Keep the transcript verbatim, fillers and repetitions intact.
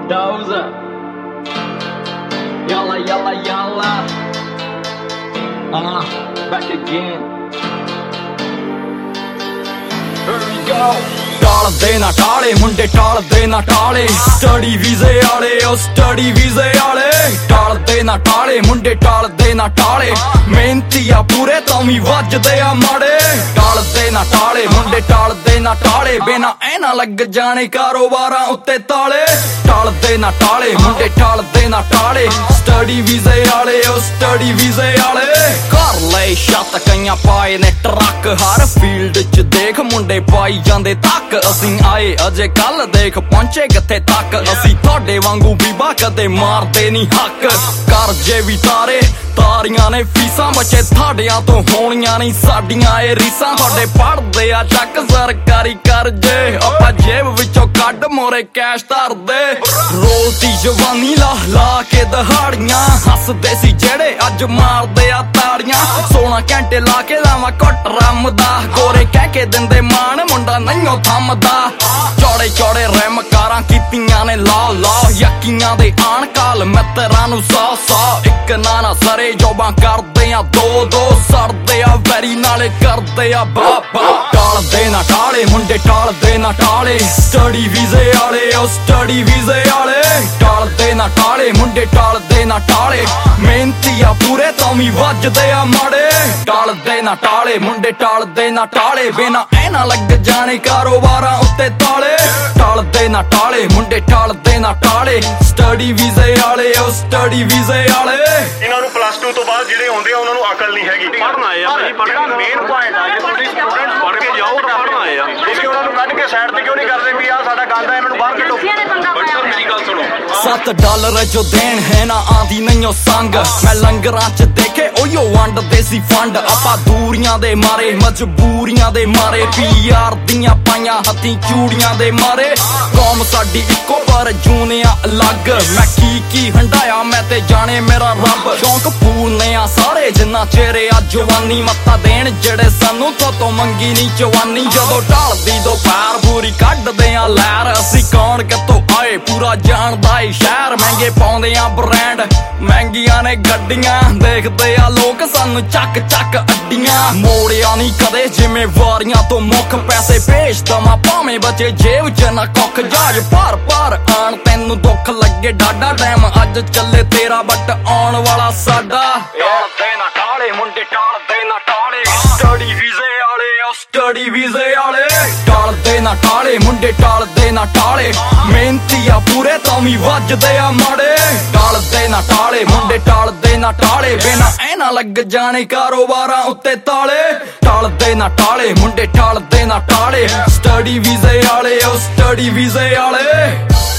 Dozer. Yalla, yalla, yalla. Uh, back again. Here we go. ਟਾਲਦੇ ਨਾ ਟਾਲੇ ਮੁੰਡੇ ਟਾਲਦੇ ਨਾ ਟਾਲੇ study ਵੀਜ਼ੇ ਵਾਲੇ ਉਹ ਸਟੱਡੀ ਵੀਜ਼ੇ ਵਾਲੇ ਟਾਲਦੇ ਨਾ ਟਾਲੇ ਮੁੰਡੇ ਟਾਲਦੇ ਨਾ ਟਾਲੇ ਮਿਹਨਤੀ ਆ ਪੂਰੇ ਤਾਂ ਵੀ ਵੱਜਦੇ ਆ ਮਾੜੇ ਟਾਲਦੇ ਨਾ ਟਾਲੇ ਮੁੰਡੇ ਟਾਲਦੇ ਨਾ ਟਾਲੇ ਬਿਨਾ ਐ ਨਾ ਲੱਗ ਜਾਣੇ ਕਾਰੋਬਾਰਾਂ ਉੱਤੇ ਤਾਲੇ ਟਾਲਦੇ ਨਾ ਟਾਲੇ ਮੁੰਡੇ ਟਾਲਦੇ ਨਾ ਟਾਲੇ ਸਟੱਡੀ ਵੀਜ਼ੇ ਵਾਲੇ ਉਹ ਸਟੱਡੀ ਵੀਜ਼ੇ ਵਾਲੇ ਘਰ ਲਈ ਛੱਤ ਕਈਆਂ ਪਾਏ ਨੇ ਟਰੱਕ ਹਰ ਫੀਲਡ 'ਚ ਦੇਖ ਮੁੰਡੇ ਪਾਈ ਜਾਂਦੇ ਤੱਕ ਅਸੀਂ ਆਏ ਅਜੇ ਕੱਲ ਦੇਖ ਪਹੁੰਚੇ ਕਿੱਥੇ ਤੱਕ ਅਸੀਂ ਤੁਹਾਡੇ ਵਾਂਗੂ ਬੀਬਾ ਕਦੇ ਮਾਰਦੇ ਨਹੀਂ ਹੱਕ ਕਰਜੇ ਵੀ ਤਾਰੇ ਤਾਰੀਆਂ ਨੇ ਫੀਸਾਂ ਬੱਚੇ ਤੁਹਾਡਿਆਂ ਤੋਂ ਹੋਣੀਆਂ ਨਹੀਂ ਸਾਡੀਆਂ ਇਹ ਰੀਸਾਂ ਤੁਹਾਡੇ ਪੜਦੇ ਆ ਚੱਕ ਸਰਕਾਰੀ ਕਰਜੇ ਆਪਾਂ ਜੇਬ ਵਿੱਚੋਂ ਕੱਢ ਮੋਰੇ ਕੈਸ਼ ਧਰਦੇ ਰੋਲਦੀ ਜਵਾਨੀ ਲਾ ਲਾ ਕੇ ਦਹਾੜੀਆਂ ਹੱਸਦੇ ਸੀ ਜਿਹੜੇ ਅੱਜ ਮਾਰਦੇ ਆ ਤਾੜੀਆਂ ਸੋਲਾਂ ਘੰਟੇ ਲਾ ਕੇ ਲਾਵਾਂ ਘੁੱਟ ਰੰਮ ਦਾ ਗੋਰੇ ਕਹਿ ਕੇ ਦਿੰਦੇ ਮਾਣ ਮੁੰਡਾ ਨਹੀਂਓ ਥੰਮਦਾ ਚੌੜੇ ਚੌੜੇ ਰਿਮ ਕਾਰਾਂ ਕੀਤੀਆਂ ਨੇ ਲਾ ਲਾ ਯਕੀਆਂ ਦੇ ਆਣ ਕਾਲ ਮਿੱਤਰਾਂ ਨੂੰ ਸੌ ਸੌ ਇੱਕ ਨਾ ਨਾ ਸਰੇ ਜੋਬਾਂ ਕਰਦੇ ਆ ਦੋ ਦੋ ਸੜਦੇ ਆ ਵੈਰੀ ਨਾਲੇ ਕਰਦੇ ਆ ਬਾਬਾ ਟਾਲਦੇ ਨਾ ਟਾਲੇ ਮੁੰਡੇ ਟਾਲਦੇ ਨਾ ਟਾਲੇ ਸਟੱਡੀ ਵੀਜ਼ੇ ਵਾਲੇ ਉਹ ਸਟੱਡੀ ਵੀਜ਼ੇ ਵਾਲੇ ਟਾਲਦੇ ਨਾ ਟਾਲੇ ਮੁੰਡੇ ਟਾਲਦੇ ਨਾ ਟਾਲੇ ਮਿਹਨਤੀ ਆ ਪੂਰੇ ਤਾਂ ਵੀ ਵੱਜਦੇ ਆ ਮਾੜੇ ਟਾਲਦੇ ਨਾ ਟਾਲੇ ਮੁੰਡੇ ਟਾਲਦੇ ਨਾ ਟਾਲੇ ਬਿਨਾ ਐ ਨਾ ਲੱਗ ਜਾਣੇ ਕਾਰੋਬਾਰਾਂ ਉੱਤੇ ਤਾਲੇ ਟਾਲਦੇ ਨਾ ਟਾਲੇ ਮੁੰਡੇ ਟਾਲਦੇ ਨਾ ਟਾਲੇ ਸਟੱਡੀ ਵੀਜ਼ੇ ਵਾਲੇ ਉਹ ਸਟੱਡੀ ਵੀਜ਼ੇ ਵਾਲੇ ਇਹਨਾਂ ਨੂੰ ਪਲੱਸ ਟੂ ਤੋਂ ਬਾਅਦ ਜਿਹੜੇ ਆਉਂਦੇ ਆ ਉਹਨਾਂ ਨੂੰ ਅਕਲ ਨਹੀਂ ਹੈਗੀ ਪੜ੍ਹਨਾ ਆਏ ਆ ਤੁਸੀਂ ਪੜ੍ਹਨਾ ਮੇਨ ਪੁਆਇੰਟ ਆ ਜੇ ਤੁਸੀਂ ਸਟੂਡੈਂਟ ਪੜ੍ਹ ਕੇ ਜਾਓ ਤਾਂ ਪੜ੍ਹਨਾ ਆਏ ਆ ਤੁਸੀਂ ਉਹਨਾਂ ਨੂੰ ਕੱਢ ਕੇ ਸਾਈਡ ਤੇ ਕਿਉਂ ਨਹੀਂ ਕਰਦੇ ਵੀ ਆ ਸਾਡਾ ਗੰਦ ਆ ਇਹਨਾਂ ਨੂੰ ਬਾਹਰ ਕੱਢੋ ਬਟ ਸਰ ਮੇਰੀ ਗੱਲ ਸੁਣੋ ਸੱਤ ਡਾਲਰ ਜੋ ਦੇਣ ਹੈ ਨਾ ਆਂਦੀ ਨਹੀਂਓ ਸੰਗ ਮੈਂ ਲੰਗਰਾਂ 'ਚ ਦੇਖੇ ਉਹੀਓ ਵੰਡਦੇ ਸੀ ਫੰਡ ਆਪਾਂ ਦੂਰੀਆਂ ਦੇ ਮਾਰੇ ਮਜਬੂਰੀਆਂ ਦੇ ਮਾਰੇ ਪੀ ਆਰ ਦੀਆਂ ਪਾਈਆਂ ਹੱਥੀਂ ਚੂੜੀਆਂ ਦੇ ਮਾਰੇ ਕੌਮ ਸਾਡੀ ਇੱਕੋ ਪਰ ਜੂਨਿਆ ਅਲੱਗ ਮੈਂ ਕੀ ਕੀ ਹੰਡਾਇਆ ਮੈਂ ਤੇ ਜਾਣੇ ਮੇਰਾ ਰੱਬ ਸ਼ੌਂਕ ਪੂਰਨੇ ਆ ਸਾਰੇ ਜਿੰਨਾ ਚਿਹਰੇ ਆ ਜਵਾਨੀ ਮੱਤਾ ਦੇਣ ਜਿਹੜੇ ਸਾਨੂੰ ਤੋਂ ਤੋਂ ਮੰਗੀ ਨਹੀਂ ਜਵਾਨੀ ਜਦੋਂ ਢਾਲਦੀ ਦੋ ਪੈਰ ਪੂਰੀ ਕੱਢਦੇ ਆ ਲਹਿਰ ਅਸੀਂ ਕੌਣ ਕਿੱਥੋਂ ਆਏ ਪੂਰਾ ਜਾਣਦਾ ਏ ਸ਼ਹਿਰ ਮਹਿੰਗੇ ਪਾਉਂਦੇ ਆ ਬ੍ਰਾਂਡ ਮਹਿੰਗੀਆਂ ਨੇ ਗੱਡੀਆਂ ਦੇਖਦੇ ਆ ਲੋਕ ਸਾਨੂੰ ਚੱਕ ਚੱਕ ਅੱਡੀਆਂ ਮੋੜਿਆ ਨਹੀਂ ਕਦੇ ਜ਼ਿੰਮੇਵਾਰੀਆਂ ਤੋਂ ਮੁੱਖ ਪੈਸੇ ਭੇਜ ਦਵਾਂ ਭਾਵੇਂ ਬਚੇ ਜੇਬ 'ਚ ਨਾ ਕੁੱਖ ਜਾਜ ਭਰ ਭਰ ਆਣ ਤੈਨੂੰ ਦੁੱਖ ਲੱਗੇ ਡਾਡਾ ਟਾਈਮ ਅੱਜ ਚੱਲੇ ਤੇਰਾ ਬੱਟ ਆਉਣ ਵਾਲਾ ਸਾਡਾ ਟਾਲਦੇ ਨਾ ਟਾਲੇ ਮੁੰਡੇ ਟਾਲਦੇ ਨਾ ਟਾਲੇ ਸਟੱਡੀ ਵੀਜ਼ੇ ਵਾਲੇ ਉਹ ਸਟੱਡੀ ਵੀਜ਼ੇ ਵਾਲੇ ਟਾਲਦੇ ਨਾ ਟਾਲੇ ਮੁੰਡੇ ਟਾਲਦੇ ਨਾ ਟਾਲੇ ਮਿਹਨਤੀ ਆ ਪੂਰੇ ਤਾਂ ਵੀ ਵੱਜਦੇ ਆ ਮਾੜੇ ਟਾਲਦੇ ਨਾ ਟਾਲੇ ਮੁੰਡੇ ਟਾਲਦੇ ਨਾ ਟਾਲੇ ਬਿਨਾ ਐ ਨਾ ਲੱਗ ਜਾਣੇ ਕਾਰੋਬਾਰਾਂ ਉੱਤੇ ਤਾਲੇ ਟਾਲਦੇ ਨਾ ਟਾਲੇ ਮੁੰਡੇ ਟਾਲਦੇ ਨਾ ਟਾਲੇ ਸਟੱਡੀ ਵੀਜ਼ੇ ਵਾਲੇ ਉਹ ਸਟੱਡੀ ਵੀਜ਼ੇ ਵਾਲੇ